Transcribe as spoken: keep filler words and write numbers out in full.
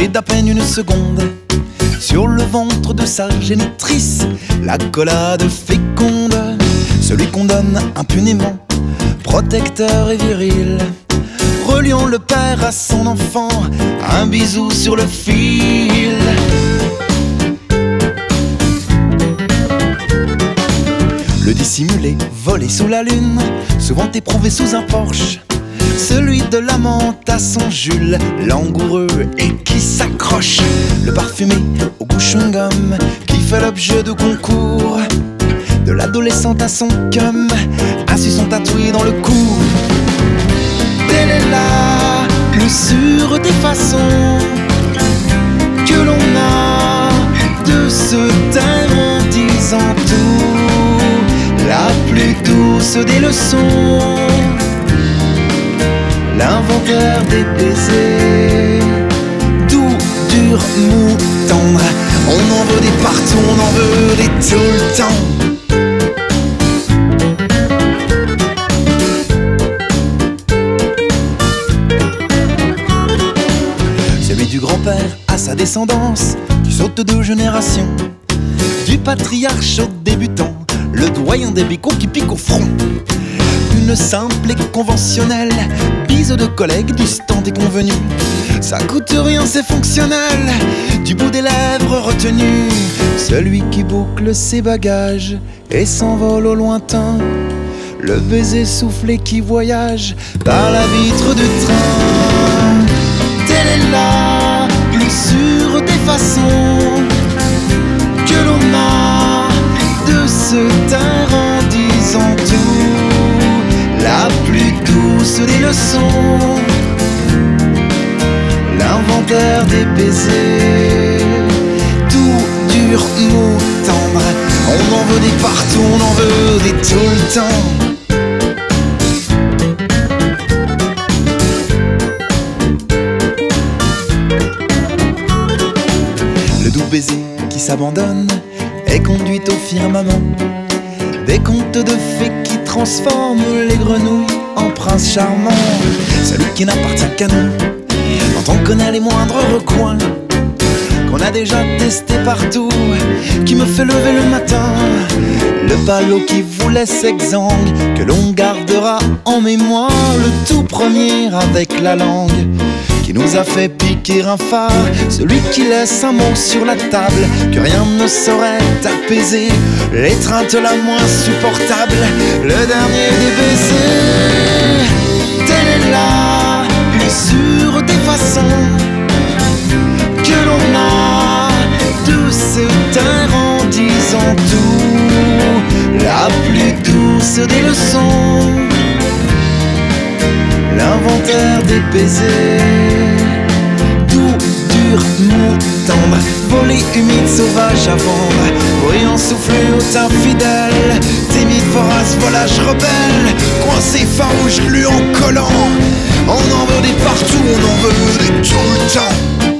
d'à peine une seconde. Sur le ventre de sa génitrice, l'accolade féconde. Celui qu'on donne impunément, protecteur et viril, reliant le père à son enfant, un bisou sur le fil. Le dissimulé, volé sous la lune, souvent éprouvé sous un Porsche. Celui de l'amant à son Jules, langoureux et qui s'accroche. Le parfumé au goût chewing-gum, qui fait l'objet de concours. De l'adolescente à son cum, assis son tatoué dans le cou. Telle est la plus sûre des façons que l'on a de se taire en disant tout. La plus douce des leçons, l'inventaire des baisers, doux, dur, mou, tendre. On en veut des partout, on en veut des tout le temps. Celui du grand-père à sa descendance, qui saute de génération, du patriarche au débutant, le doyen des bécots qui pique au front. Une simple et conventionnelle bise de collègues du stand est convenue. Ça coûte rien, c'est fonctionnel, du bout des lèvres retenu. Celui qui boucle ses bagages et s'envole au lointain, le baiser soufflé qui voyage par la vitre du train. Telle est la plus sûre des façons que l'on a de se taire en disant tout. La plus douce des leçons, l'inventaire des baisers, tout dur, mou, tendre. On en veut des partout, on en veut des tout le temps. Le doux baiser qui s'abandonne est conduit au firmament. Des contes de fées qui transforment les grenouilles en princes charmants. Celui qui n'appartient qu'à nous, dont on connaît les moindres recoins, qu'on a déjà testé partout, qui me fait lever le matin. Le ballot qui vous laisse exsangue, que l'on gardera en mémoire. Le tout premier avec la langue, qui nous a fait piquer un phare. Celui qui laisse un mot sur la table, que rien ne saurait apaiser. L'étreinte la moins supportable, le dernier des baisers. Telle est la plus sûre des façons que l'on a de se taire en disant tout. La plus douce des leçons, l'inventaire des baisers, doux, dur, mou, tendre. Volé, humide, sauvage à vendre, bruyant, soufflé, hautain, fidèle. Timide, vorace, volage, rebelle, coincé, farouche, gluant, collant. On en veut des partout, on en veut des tout le temps.